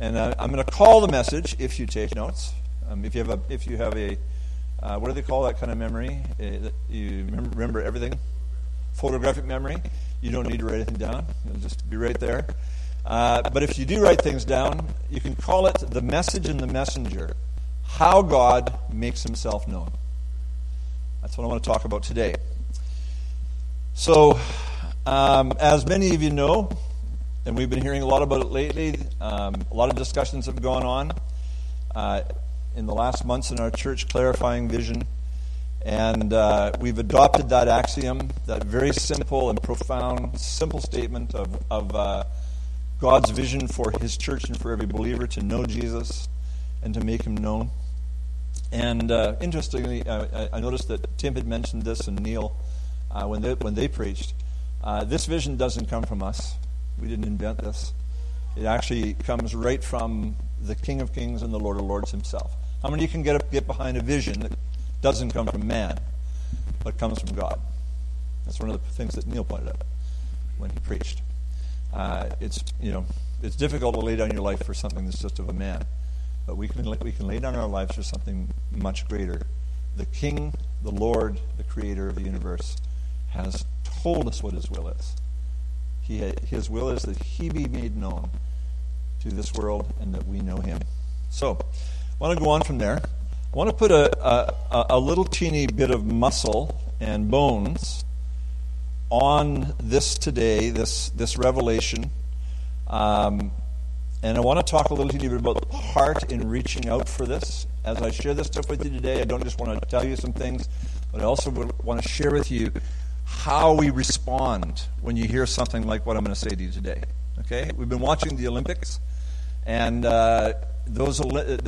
And I'm going to call the message if you take notes. If you have a what do they call that kind of memory? That you remember everything? Photographic memory. You don't need to write anything down. It'll just be right there. But if you do write things down, you can call it the message and the messenger. How God makes himself known. That's what I want to talk about today. So, as many of you know, and we've been hearing a lot about it lately, a lot of discussions have gone on in the last months in our church, clarifying vision. And we've adopted that axiom, that very simple and profound, simple statement of God's vision for his church and for every believer to know Jesus and to make him known. And interestingly, I noticed that Tim had mentioned this and Neil when they preached. This vision doesn't come from us. We didn't invent this. It actually comes right from the King of Kings and the Lord of Lords himself. How many of you can get behind a vision that doesn't come from man, but comes from God? That's one of the things that Neil pointed out when he preached. It's difficult to lay down your life for something that's just of a man, but we can lay down our lives for something much greater. The King, the Lord, the Creator of the universe, has told us what his will is. His will is that he be made known to this world and that we know him. So, I want to go on from there. I want to put a little teeny bit of muscle and bones on this today, this revelation. And I want to talk a little teeny bit about the heart in reaching out for this. As I share this stuff with you today, I don't just want to tell you some things, but I also want to share with you how we respond when you hear something like what I'm going to say to you today. Okay? We've been watching the Olympics, and those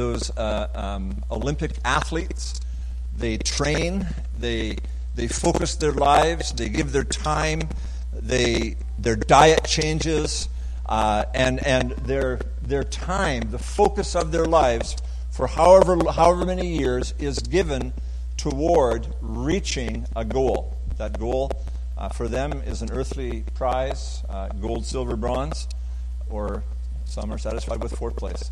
Olympic athletes, they train, they focus their lives, they give their time, their diet changes, and their time, the focus of their lives for however many years is given toward reaching a goal. That goal for them is an earthly prize, gold, silver, bronze, or some are satisfied with fourth place.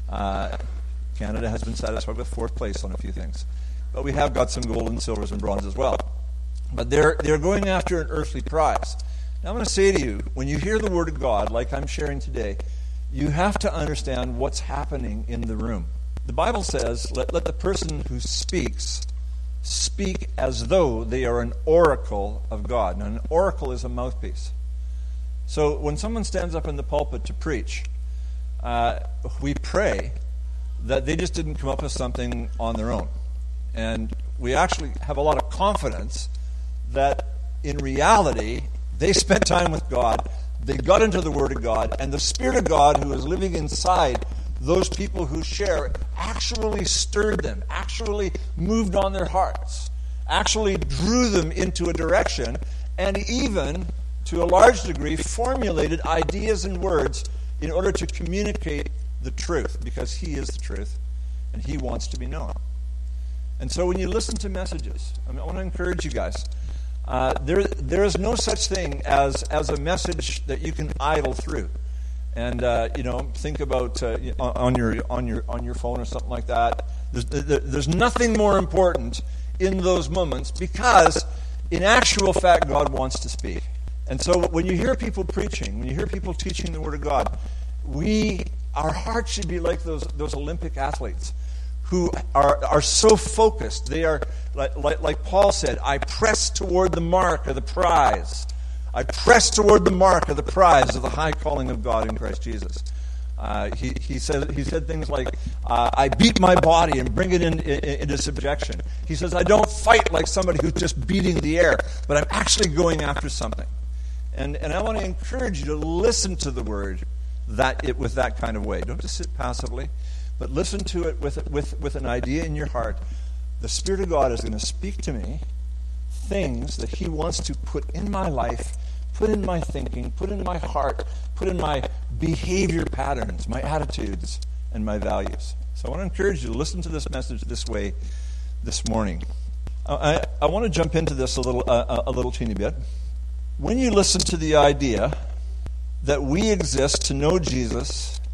Canada has been satisfied with fourth place on a few things. But we have got some gold and silvers and bronze as well. But they're going after an earthly prize. Now I'm going to say to you, when you hear the Word of God, like I'm sharing today, you have to understand what's happening in the room. The Bible says, let the person who speaks speak as though they are an oracle of God. Now, an oracle is a mouthpiece. So when someone stands up in the pulpit to preach, we pray that they just didn't come up with something on their own. And we actually have a lot of confidence that in reality, they spent time with God, they got into the Word of God, and the Spirit of God who is living inside those people who share actually stirred them, actually moved on their hearts, actually drew them into a direction, and even, to a large degree, formulated ideas and words in order to communicate the truth, because he is the truth, and he wants to be known. And so when you listen to messages, I want to encourage you guys, there is no such thing as a message that you can idle through. And think about on your phone or something like that. There's nothing more important in those moments, because in actual fact God wants to speak. And so when you hear people preaching, when you hear people teaching the Word of God, our hearts should be like those Olympic athletes who are so focused. They are like Paul said, I press toward the mark of the prize. I press toward the mark of the prize of the high calling of God in Christ Jesus. He said things like, I beat my body and bring it into subjection. He says, I don't fight like somebody who's just beating the air, but I'm actually going after something. And I want to encourage you to listen to the Word with that kind of way. Don't just sit passively, but listen to it with an idea in your heart. The Spirit of God is going to speak to me things that he wants to put in my life, put in my thinking, put in my heart, put in my behavior patterns, my attitudes, and my values. So I want to encourage you to listen to this message this way this morning. I want to jump into this a little teeny bit. When you listen to the idea that we exist to know Jesus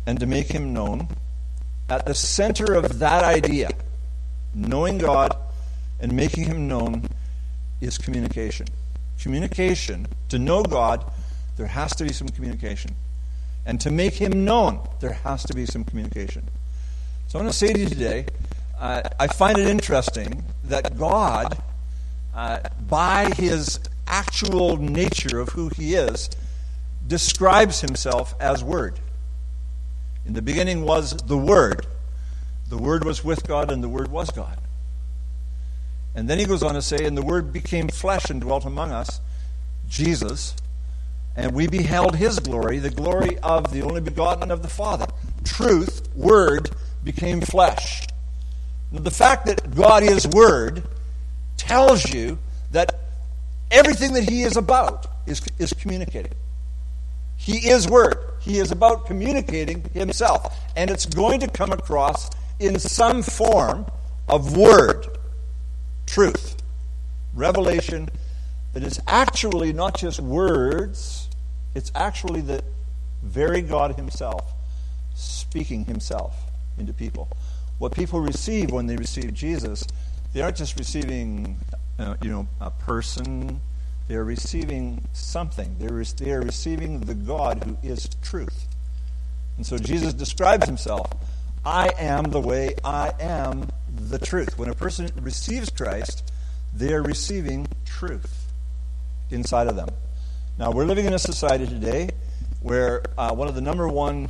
and to make him known, at the center of that idea, knowing God and making him known, is communication. Communication. To know God, there has to be some communication. And to make him known, there has to be some communication. So I want to say to you today, I find it interesting that God, by his actual nature of who he is, describes himself as Word. In the beginning was the Word. The Word was with God, and the Word was God. And then he goes on to say, and the Word became flesh and dwelt among us, Jesus, and we beheld his glory, the glory of the only begotten of the Father. Truth, Word, became flesh. Now, the fact that God is Word tells you that everything that he is about is communicating. He is Word. He is about communicating himself. And it's going to come across in some form of word, truth, revelation that is actually not just words, it's actually the very God himself speaking himself into people. What people receive when they receive Jesus, they aren't just receiving a person. They are receiving something. They are receiving the God who is truth. And so Jesus describes himself, I am the way, I am the truth. When a person receives Christ, they are receiving truth inside of them. Now, we're living in a society today where one of the number one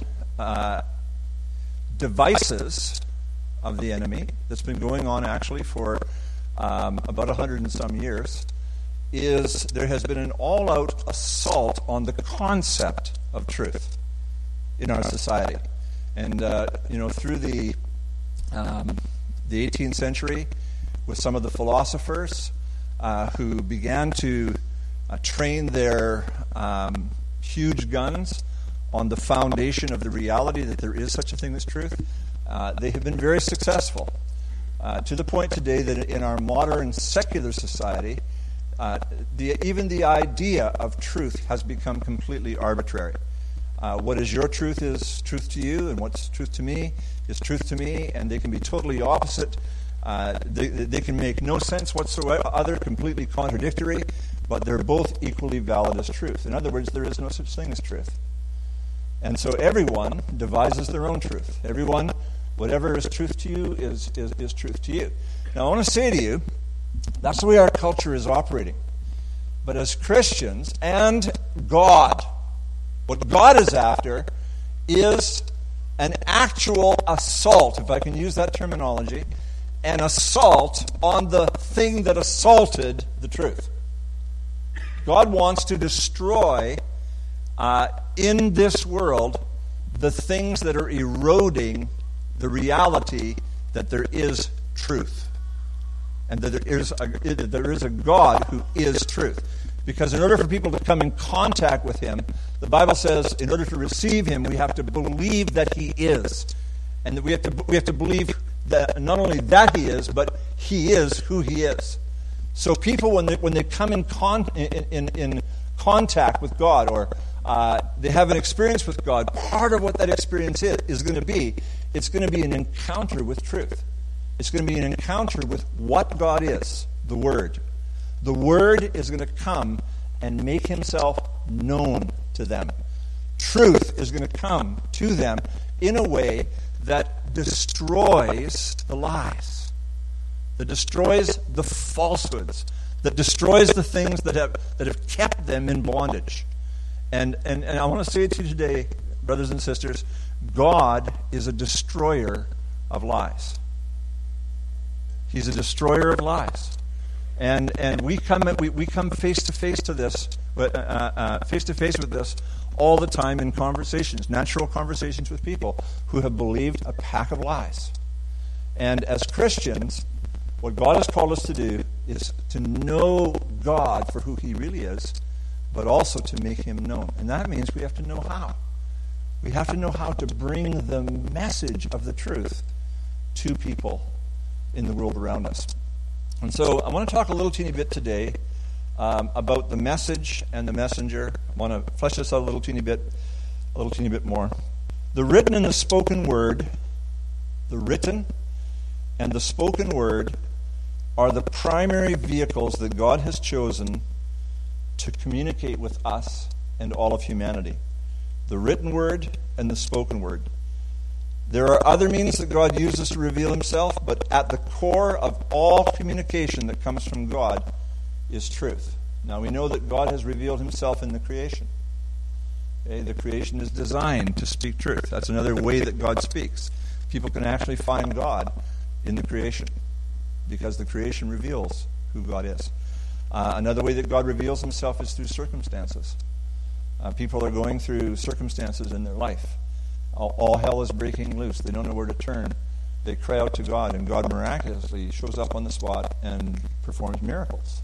devices of the enemy that's been going on actually for about 100 and some years is there has been an all-out assault on the concept of truth in our society. And, through the 18th century, with some of the philosophers who began to train their huge guns on the foundation of the reality that there is such a thing as truth, they have been very successful. To the point today that in our modern secular society, even the idea of truth has become completely arbitrary. What is your truth is truth to you, and what's truth to me is truth to me, and they can be totally opposite. They can make no sense whatsoever, completely contradictory, but they're both equally valid as truth. In other words, there is no such thing as truth. And so everyone devises their own truth. Everyone, whatever is truth to you is truth to you. Now, I want to say to you, that's the way our culture is operating. But as Christians and God, what God is after is an actual assault, if I can use that terminology, an assault on the thing that assaulted the truth. God wants to destroy in this world the things that are eroding the reality that there is truth. And that there is a God who is truth. Because in order for people to come in contact with him, the Bible says in order to receive him, we have to believe that he is. And that we have to believe that not only that he is, but he is who he is. So people, when they come in contact with God, or they have an experience with God, part of what that experience is going to be, it's going to be an encounter with truth. It's going to be an encounter with what God is, the Word. The Word is going to come and make himself known to them. Truth is going to come to them in a way that destroys the lies, that destroys the falsehoods, that destroys the things that have kept them in bondage. And I want to say to you today, brothers and sisters, God is a destroyer of lies. He's a destroyer of lies. And we come face to face with this all the time in conversations, natural conversations with people who have believed a pack of lies. And as Christians, what God has called us to do is to know God for who he really is, but also to make him known. And that means we have to know how. We have to know how to bring the message of the truth to people in the world around us. And so I want to talk a little teeny bit today about the message and the messenger. I want to flesh this out a little teeny bit more. The written and the spoken word, the written and the spoken word are the primary vehicles that God has chosen to communicate with us and all of humanity. The written word and the spoken word. There are other means that God uses to reveal himself, but at the core of all communication that comes from God is truth. Now we know that God has revealed himself in the creation. Okay? The creation is designed to speak truth. That's another way that God speaks. People can actually find God in the creation because the creation reveals who God is. Another way that God reveals himself is through circumstances. People are going through circumstances in their life. All hell is breaking loose. They don't know where to turn. They cry out to God, and God miraculously shows up on the spot and performs miracles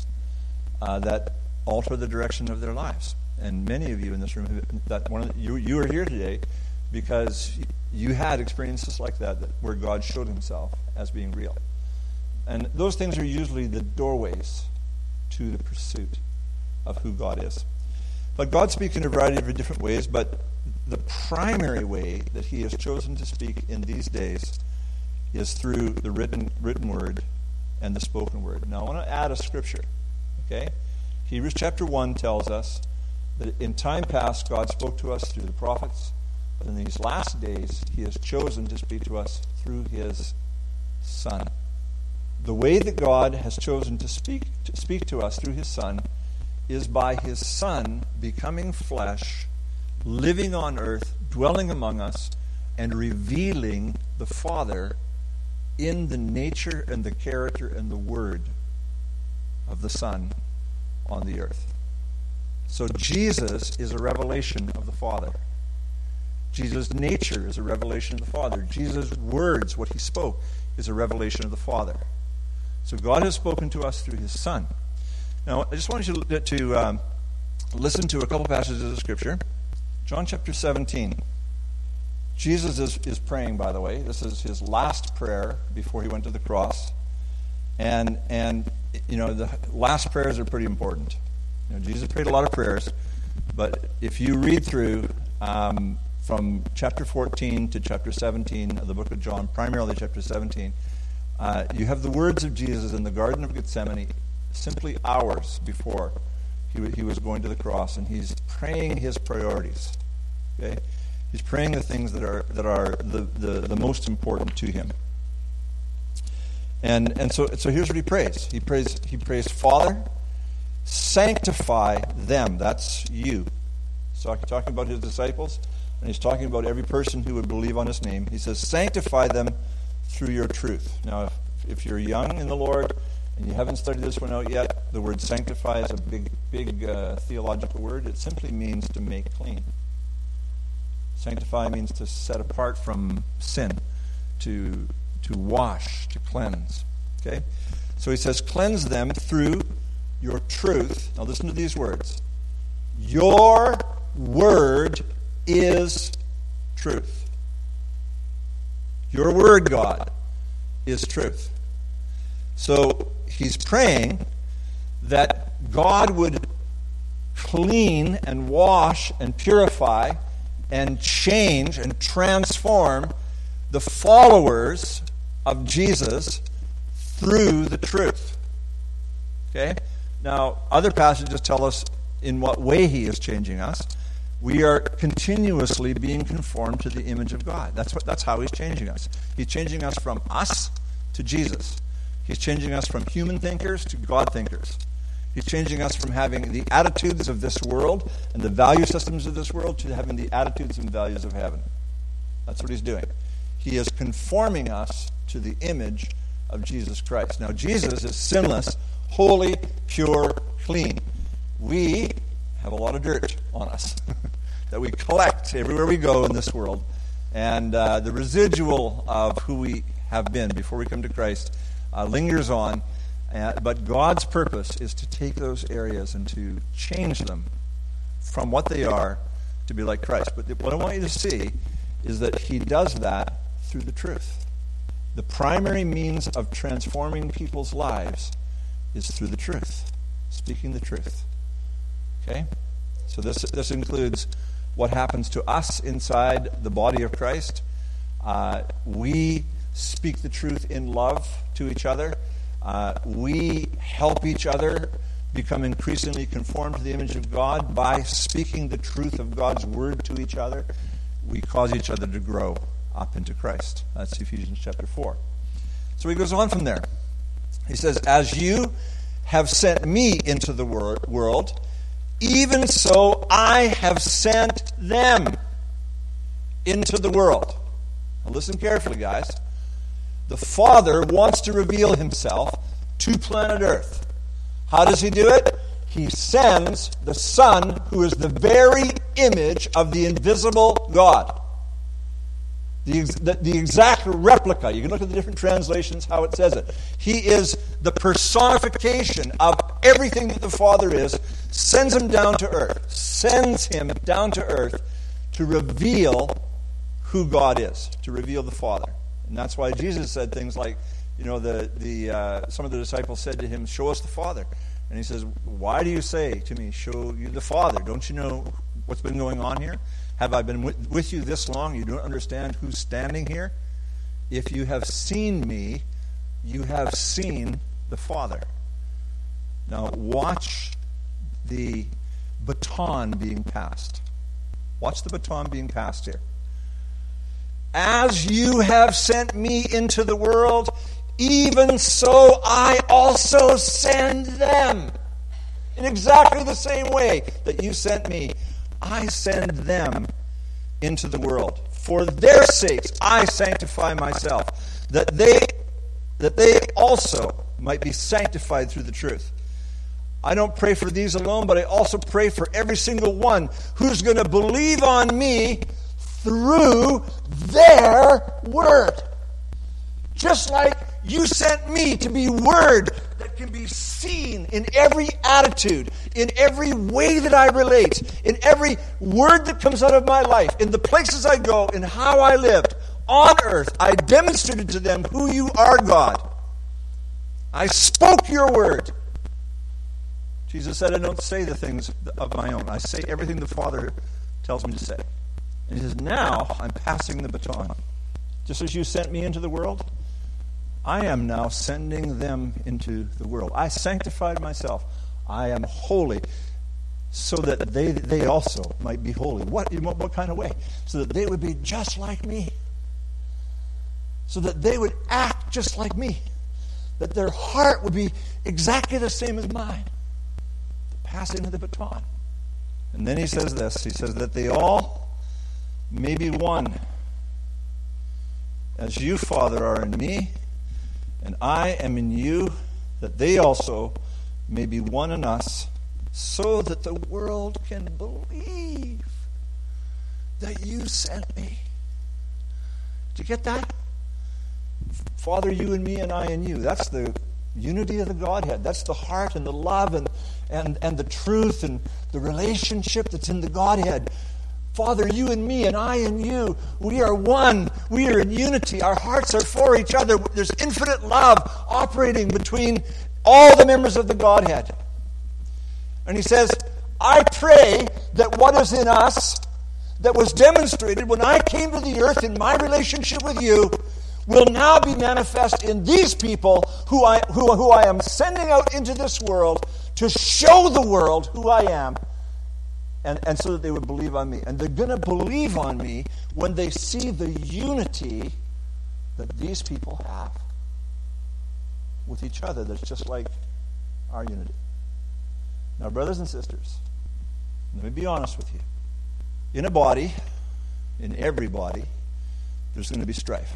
that alter the direction of their lives. And many of you in this room, you are here today because you had experiences like that where God showed himself as being real. And those things are usually the doorways to the pursuit of who God is. But God speaks in a variety of different ways, but the primary way that he has chosen to speak in these days is through the written word and the spoken word. Now, I want to add a scripture, okay? Hebrews chapter 1 tells us that in time past, God spoke to us through the prophets, but in these last days, he has chosen to speak to us through his Son. The way that God has chosen to speak to us through his Son is by his Son becoming flesh, living on earth, dwelling among us, and revealing the Father in the nature and the character and the word of the Son on the earth. So Jesus is a revelation of the Father. Jesus' nature is a revelation of the Father. Jesus' words, what he spoke, is a revelation of the Father. So God has spoken to us through his Son. Now, I just want you to listen to a couple passages of Scripture. John chapter 17. Jesus is praying, by the way. This is his last prayer before he went to the cross. And you know, the last prayers are pretty important. You know, Jesus prayed a lot of prayers, but if you read through from chapter 14 to chapter 17 of the book of John, primarily chapter 17, you have the words of Jesus in the Garden of Gethsemane simply hours before he was going to the cross, and he's praying his priorities. Okay, he's praying the things that are the most important to him. And so here's what he prays. He prays, Father, sanctify them. That's you. So he's talking about his disciples, and he's talking about every person who would believe on his name. He says, sanctify them through your truth. Now, if you're young in the Lord and you haven't studied this one out yet, the word sanctify is a big theological word. It simply means to make clean. Sanctify means to set apart from sin, to wash, to cleanse. Okay? So he says, cleanse them through your truth. Now listen to these words. Your word is truth. Your word, God, is truth. So he's praying that God would clean and wash and purify and change and transform the followers of Jesus through the truth. Okay? Now, other passages tell us in what way he is changing us. We are continuously being conformed to the image of God. That's how he's changing us. He's changing us from us to Jesus. He's changing us from human thinkers to God thinkers. He's changing us from having the attitudes of this world and the value systems of this world to having the attitudes and values of heaven. That's what he's doing. He is conforming us to the image of Jesus Christ. Now, Jesus is sinless, holy, pure, clean. We have a lot of dirt on us that we collect everywhere we go in this world. And the residual of who we have been before we come to Christ lingers on. But God's purpose is to take those areas and to change them from what they are to be like Christ. But what I want you to see is that he does that through the truth. The primary means of transforming people's lives is through the truth, speaking the truth. Okay? So this includes what happens to us inside the body of Christ. We speak the truth in love to each other. We help each other become increasingly conformed to the image of God by speaking the truth of God's word to each other. We cause each other to grow up into Christ. That's Ephesians chapter 4. So he goes on from there. He says, as you have sent me into the world, even so I have sent them into the world. Now listen carefully, guys. The Father wants to reveal himself to planet Earth. How does he do it? He sends the Son, who is the very image of the invisible God. The exact replica. You can look at the different translations, how it says it. He is the personification of everything that the Father is, sends him down to earth, to reveal who God is, to reveal the Father. And that's why Jesus said things like, some of the disciples said to him, show us the Father. And he says, why do you say to me, show you the Father? Don't you know what's been going on here? Have I been with you this long? You don't understand who's standing here? If you have seen me, you have seen the Father. Now watch the baton being passed. Watch the baton being passed here. As you have sent me into the world, even so I also send them. In exactly the same way that you sent me, I send them into the world. For their sakes I sanctify myself, that they also might be sanctified through the truth. I don't pray for these alone, but I also pray for every single one who's going to believe on me through their word. Just like you sent me to be word that can be seen in every attitude, in every way that I relate, in every word that comes out of my life, in the places I go, in how I lived on earth. I demonstrated to them who you are, God. I spoke your word. Jesus said, I don't say the things of my own. I say everything the Father tells me to say. And he says, now I'm passing the baton. Just as you sent me into the world, I am now sending them into the world. I sanctified myself. I am holy so that they also might be holy. What kind of way? So that they would be just like me. So that they would act just like me. That their heart would be exactly the same as mine. The passing of the baton. And then he says this. He says that they all may be one. As you, Father, are in me, and I am in you, that they also may be one in us, so that the world can believe that you sent me. Did you get that? Father, you and me, and I and you. That's the unity of the Godhead. That's the heart and the love and the truth and the relationship that's in the Godhead. Father, you and me, and I and you, we are one. We are in unity. Our hearts are for each other. There's infinite love operating between all the members of the Godhead. And he says, I pray that what is in us, that was demonstrated when I came to the earth in my relationship with you, will now be manifest in these people who I am sending out into this world to show the world who I am. And so that they would believe on me. And they're going to believe on me when they see the unity that these people have with each other that's just like our unity. Now, brothers and sisters, let me be honest with you. In a body, in every body, there's going to be strife.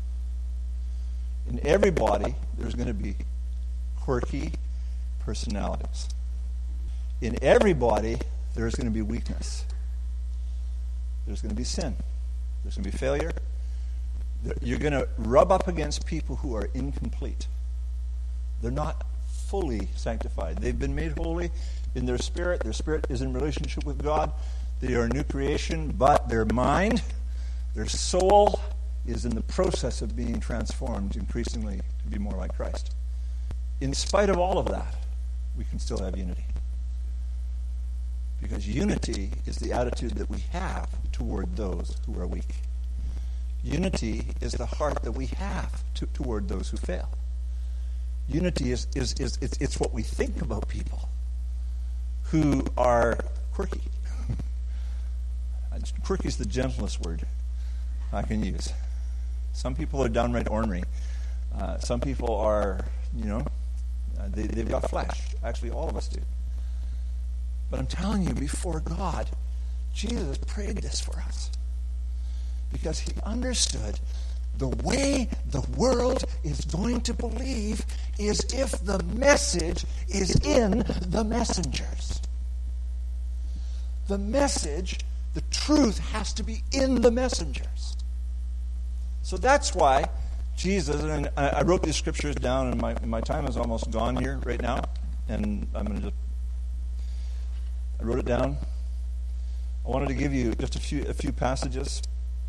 In every body, there's going to be quirky personalities. In every body, there's going to be weakness. There's going to be sin. There's going to be failure. You're going to rub up against people who are incomplete. They're not fully sanctified. They've been made holy in their spirit. Their spirit is in relationship with God. They are a new creation, but their mind, their soul, is in the process of being transformed increasingly to be more like Christ. In spite of all of that, we can still have unity. Because unity is the attitude that we have toward those who are weak. Unity is the heart that we have toward those who fail. Unity is it's what we think about people who are quirky. Quirky is the gentlest word I can use. Some people are downright ornery. Some people are, they've got flesh. Actually, all of us do. But I'm telling you, before God, Jesus prayed this for us. Because he understood the way the world is going to believe is if the message is in the messengers. The message, the truth, has to be in the messengers. So that's why Jesus, and I wrote these scriptures down, and my time is almost gone here right now, and I wrote it down. I wanted to give you just a few passages.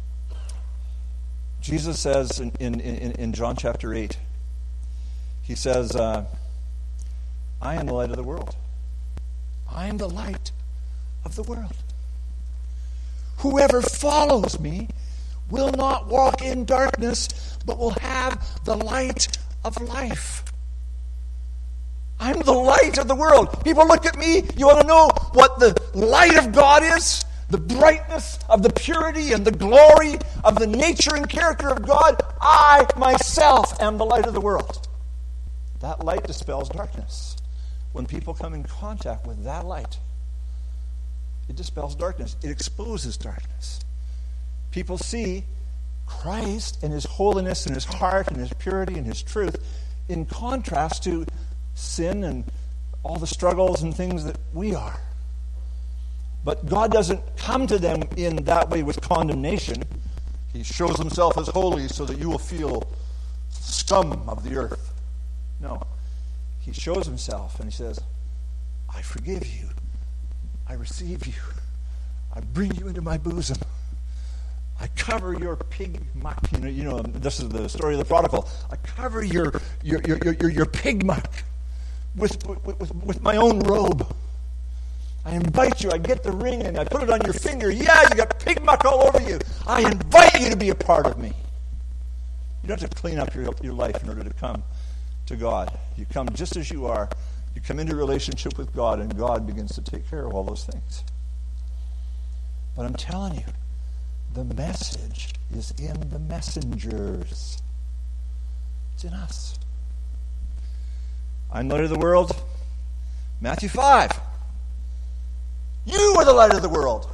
Jesus says in John chapter 8, he says, I am the light of the world. I am the light of the world. Whoever follows me will not walk in darkness, but will have the light of life. I'm the light of the world. People look at me. You want to know what the light of God is? The brightness of the purity and the glory of the nature and character of God. I myself am the light of the world. That light dispels darkness. When people come in contact with that light, it dispels darkness. It exposes darkness. People see Christ and his holiness and his heart and his purity and his truth in contrast to sin and all the struggles and things that we are. But God doesn't come to them in that way with condemnation. He shows himself as holy so that you will feel scum of the earth. No. He shows himself and he says, I forgive you. I receive you. I bring you into my bosom. I cover your pig muck. You know, this is the story of the prodigal. I cover your pig muck with my own robe. I invite you. I get the ring and I put it on your finger. Yeah, you got pig muck all over you. I invite you to be a part of me. You don't have to clean up your life in order to come to God. You come just as you are. You come into a relationship with God, and God begins to take care of all those things. But I'm telling you, the message is in the messengers. It's in us. I'm the light of the world. Matthew 5. You are the light of the world.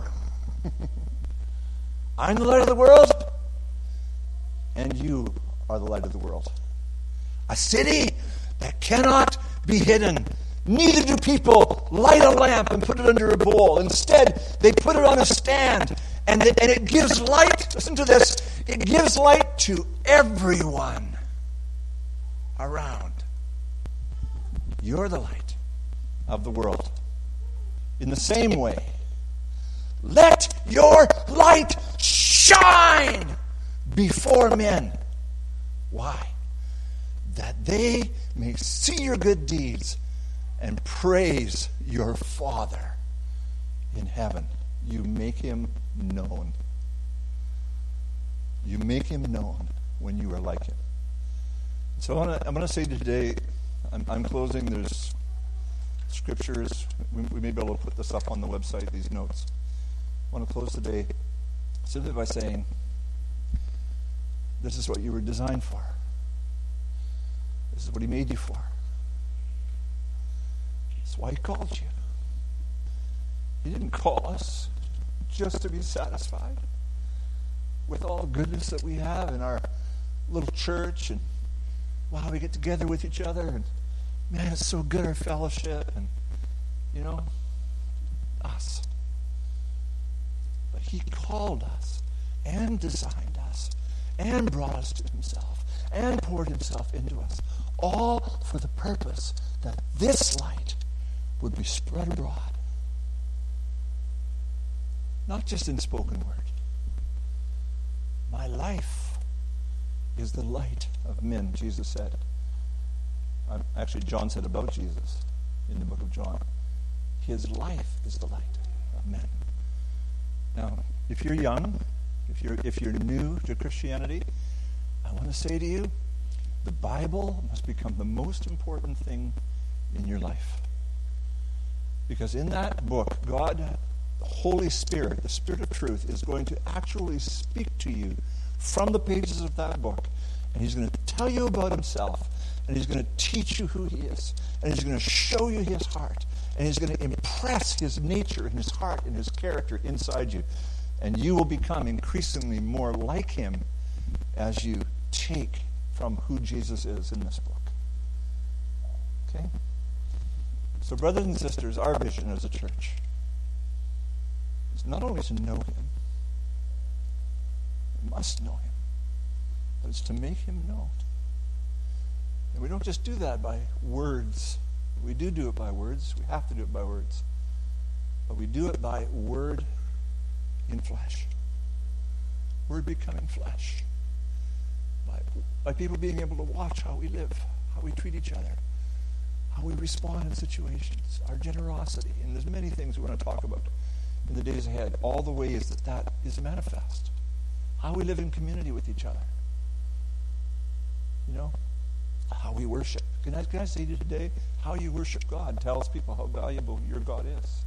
I'm the light of the world, and you are the light of the world. A city that cannot be hidden. Neither do people light a lamp and put it under a bowl. Instead, they put it on a stand, and it gives light. Listen to this. It gives light to everyone around. You're the light of the world. In the same way, let your light shine before men. Why? That they may see your good deeds and praise your Father in heaven. You make him known. You make him known when you are like him. So I'm going to say today, I'm closing. There's scriptures. We may be able to put this up on the website, these notes. I want to close today simply by saying, this is what you were designed for. This is what he made you for. That's why he called you. He didn't call us just to be satisfied with all the goodness that we have in our little church, and wow, we get together with each other, and man, it's so good, our fellowship, and us. But he called us and designed us and brought us to himself and poured himself into us, all for the purpose that this light would be spread abroad. Not just in spoken word. My life is the light of men, Jesus said. Actually, John said about Jesus in the book of John. His life is the light. Amen. Now, if you're young, if you're new to Christianity, I want to say to you, the Bible must become the most important thing in your life. Because in that book, God, the Holy Spirit, the Spirit of truth, is going to actually speak to you from the pages of that book. And he's going to tell you about himself. And he's going to teach you who he is. And he's going to show you his heart. And he's going to impress his nature and his heart and his character inside you. And you will become increasingly more like him as you take from who Jesus is in this book. Okay? So, brothers and sisters, our vision as a church is not only to know him, we must know him, but it's to make him known. And we don't just do that by words. We do it by words. We have to do it by words. But we do it by word in flesh. Word becoming flesh. By people being able to watch how we live, how we treat each other, how we respond in situations, our generosity. And there's many things we want to talk about in the days ahead. All the ways that is manifest. How we live in community with each other. You know? How we worship. Can I say to you today, how you worship God tells people how valuable your God is.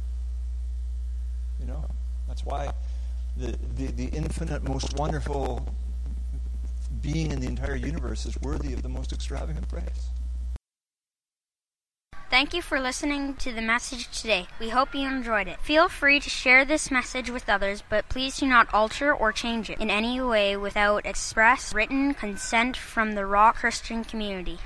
You know? That's why the infinite, most wonderful being in the entire universe is worthy of the most extravagant praise. Thank you for listening to the message today. We hope you enjoyed it. Feel free to share this message with others, but please do not alter or change it in any way without express written consent from the Raw Christian community.